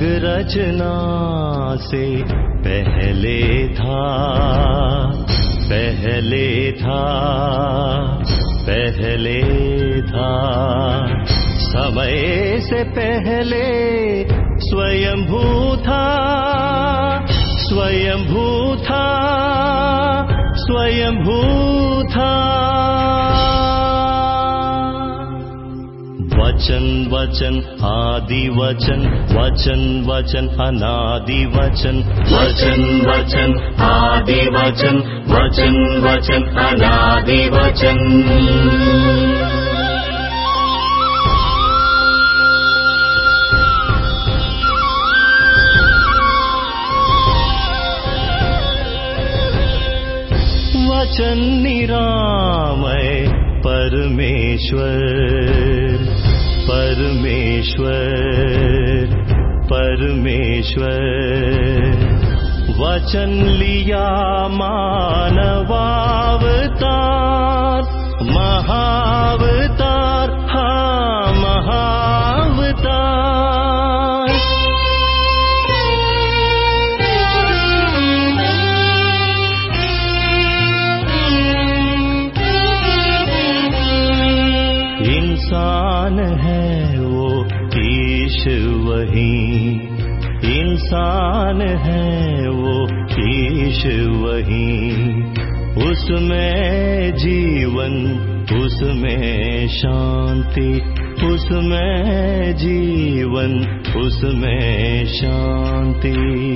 रचना से पहले था, पहले था, पहले था। समय से पहले स्वयंभू था, स्वयंभू था, स्वयंभू था। वचन वचन आदि वचन, वचन वचन अनादि वचन, वचन वचन आदि वचन, वचन वचन अनादि वचन। वचन निरामय परमेश्वर, परमेश्वर, परमेश्वर। वचन लिया मानवावतार, महावतार, हाँ महावतार। इंसान है वो ईश वही, इंसान है वो ईश वही। उसमें जीवन, उसमें शांति, उसमें जीवन, उसमें शांति।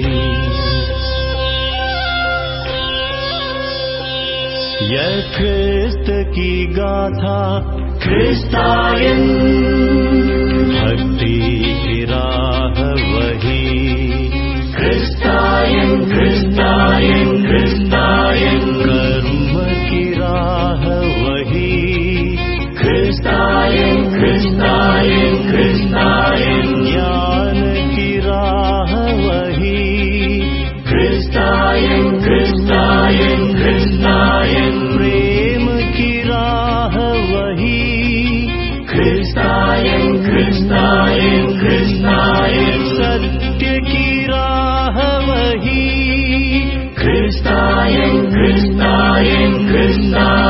यह ख्रिस्त की गाथा, ख्रिस्तायन, भक्ति की राह वही। ख्रिस्तायन, ख्रिस्तायन, ख्रिस्तायन, कर्म की राह वही। ख्रिस्तायन, ख्रिस्तायन, ख्रिस्तायन, ज्ञान की राह वही। ख्रिस्तायन, ख्रिस्तायन, ख्रिस्तायन, प्रेम की राह वही। ख्रिस्तायन, ख्रिस्तायन, ख्रिस्तायन, सत्य की राह वही। ख्रिस्तायन, ख्रिस्तायन, ख्रिस्तायन।